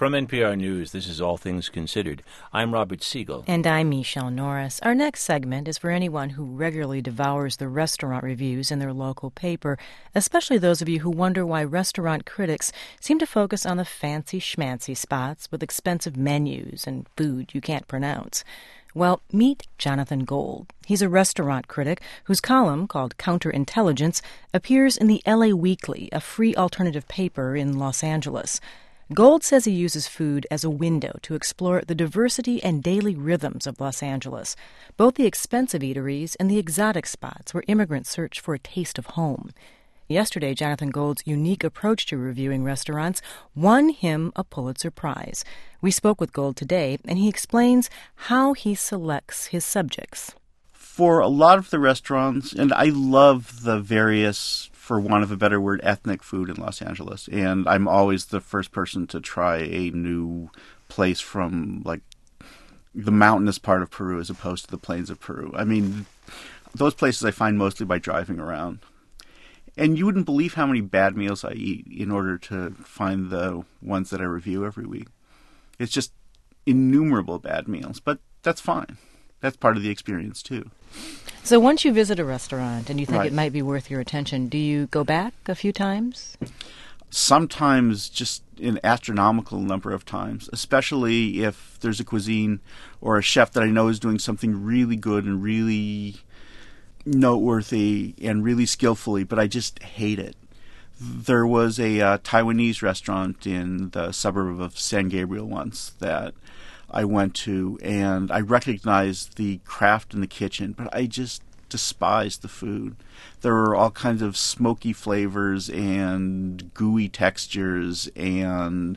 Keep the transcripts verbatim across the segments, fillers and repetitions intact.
From N P R News, this is All Things Considered. I'm Robert Siegel. And I'm Michelle Norris. Our next segment is for anyone who regularly devours the restaurant reviews in their local paper, especially those of you who wonder why restaurant critics seem to focus on the fancy schmancy spots with expensive menus and food you can't pronounce. Well, meet Jonathan Gold. He's a restaurant critic whose column, called Counterintelligence, appears in the L A Weekly, a free alternative paper in Los Angeles. Gold says he uses food as a window to explore the diversity and daily rhythms of Los Angeles, both the expensive eateries and the exotic spots where immigrants search for a taste of home. Yesterday, Jonathan Gold's unique approach to reviewing restaurants won him a Pulitzer Prize. We spoke with Gold today, and he explains how he selects his subjects. For a lot of the restaurants, and I love the various, for want of a better word, ethnic food in Los Angeles, and I'm always the first person to try a new place from, like, the mountainous part of Peru as opposed to the plains of Peru. I mean, those places I find mostly by driving around. And you wouldn't believe how many bad meals I eat in order to find the ones that I review every week. It's just innumerable bad meals, but that's fine. That's part of the experience, too. So once you visit a restaurant and you think Right. it might be worth your attention, do you go back a few times? Sometimes just an astronomical number of times, especially if there's a cuisine or a chef that I know is doing something really good and really noteworthy and really skillfully, but I just hate it. There was a uh, Taiwanese restaurant in the suburb of San Gabriel once that I went to, and I recognized the craft in the kitchen, but I just despised the food. There were all kinds of smoky flavors and gooey textures and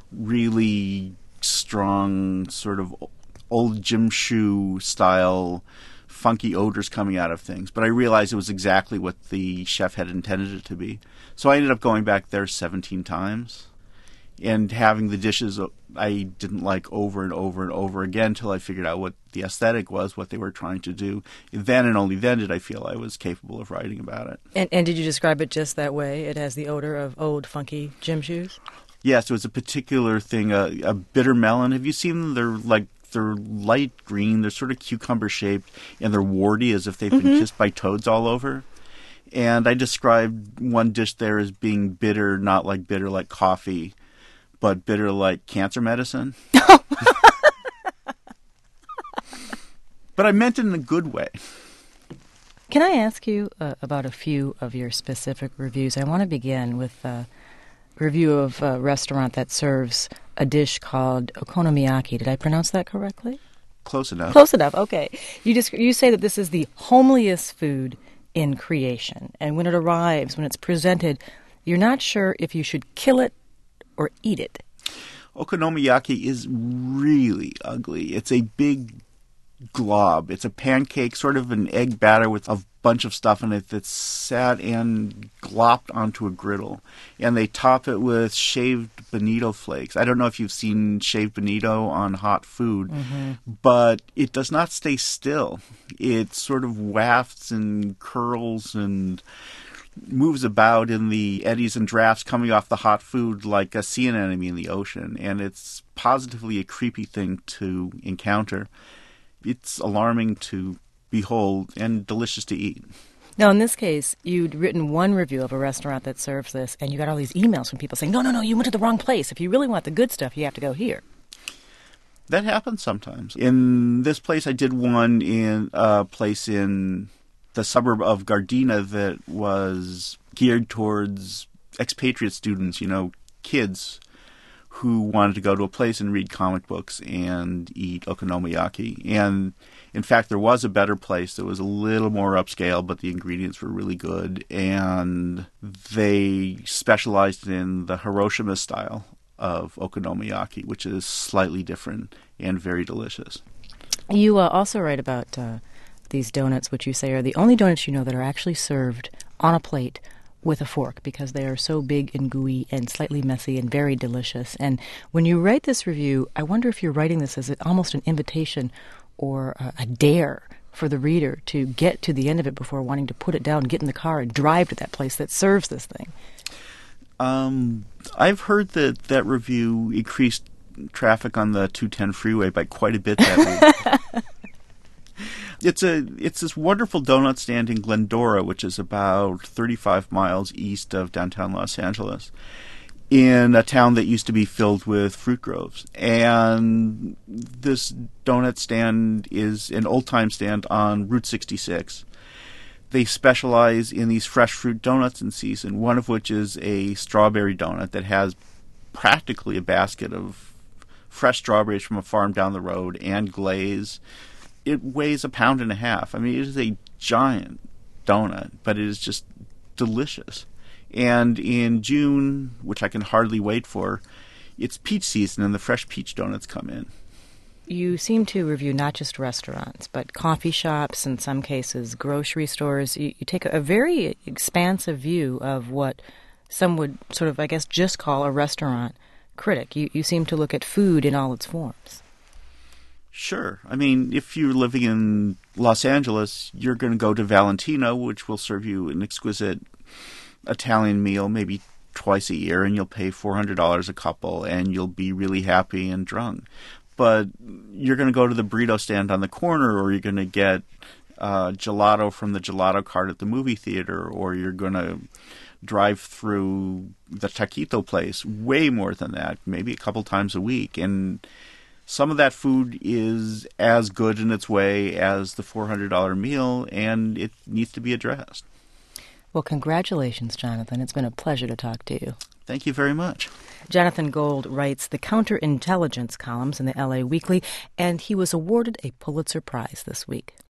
really strong sort of old gym shoe style funky odors coming out of things. But I realized it was exactly what the chef had intended it to be. So I ended up going back there seventeen times and having the dishes I didn't like over and over and over again until I figured out what the aesthetic was, what they were trying to do. Then and only then did I feel I was capable of writing about it. And, and did you describe it just that way? It has the odor of old, funky gym shoes? Yes, it was a particular thing, a, a bitter melon. Have you seen them? They're like They're light green, they're sort of cucumber-shaped, and they're warty as if they've been mm-hmm. kissed by toads all over. And I described one dish there as being bitter, not like bitter like coffee, but bitter like cancer medicine. But I meant it in a good way. Can I ask you uh, about a few of your specific reviews? I want to begin with a review of a restaurant that serves a dish called okonomiyaki. Did I pronounce that correctly? Close enough. Close enough, okay. You just you say that this is the homeliest food in creation. And when it arrives, when it's presented, you're not sure if you should kill it or eat it. Okonomiyaki is really ugly. It's a big glob. It's a pancake, sort of an egg batter with a bunch of stuff in it that's sat and glopped onto a griddle. And they top it with shaved bonito flakes. I don't know if you've seen shaved bonito on hot food, mm-hmm. but it does not stay still. It sort of wafts and curls and moves about in the eddies and drafts coming off the hot food like a sea anemone in the ocean. And it's positively a creepy thing to encounter. It's alarming to behold and delicious to eat. Now, in this case, you'd written one review of a restaurant that serves this, and you got all these emails from people saying, no, no, no, you went to the wrong place. If you really want the good stuff, you have to go here. That happens sometimes. In this place, I did one in a place in the suburb of Gardena that was geared towards expatriate students, you know, kids who wanted to go to a place and read comic books and eat okonomiyaki. And in fact, there was a better place that was a little more upscale, but the ingredients were really good. And they specialized in the Hiroshima style of okonomiyaki, which is slightly different and very delicious. You uh, also write about uh, these donuts, which you say are the only donuts you know that are actually served on a plate with a fork, because they are so big and gooey and slightly messy and very delicious. And when you write this review, I wonder if you're writing this as almost an invitation or a, a dare for the reader to get to the end of it before wanting to put it down, get in the car, and drive to that place that serves this thing. Um, I've heard that that review increased traffic on the two ten freeway by quite a bit that week. It's a it's this wonderful donut stand in Glendora, which is about thirty-five miles east of downtown Los Angeles, in a town that used to be filled with fruit groves. And this donut stand is an old-time stand on Route sixty-six. They specialize in these fresh fruit donuts in season, one of which is a strawberry donut that has practically a basket of fresh strawberries from a farm down the road and glaze. It weighs a pound and a half. I mean, it is a giant donut, but it is just delicious. And in June, which I can hardly wait for, it's peach season and the fresh peach donuts come in. You seem to review not just restaurants, but coffee shops, in some cases grocery stores. You, you take a, a very expansive view of what some would sort of, I guess, just call a restaurant critic. You, you seem to look at food in all its forms. Sure. I mean, if you're living in Los Angeles, you're going to go to Valentino, which will serve you an exquisite Italian meal maybe twice a year, and you'll pay four hundred dollars a couple, and you'll be really happy and drunk. But you're going to go to the burrito stand on the corner, or you're going to get uh, gelato from the gelato cart at the movie theater, or you're going to drive through the taquito place way more than that, maybe a couple times a week. And some of that food is as good in its way as the four hundred dollars meal, and it needs to be addressed. Well, congratulations, Jonathan. It's been a pleasure to talk to you. Thank you very much. Jonathan Gold writes the counterintelligence columns in the L A Weekly, and he was awarded a Pulitzer Prize this week.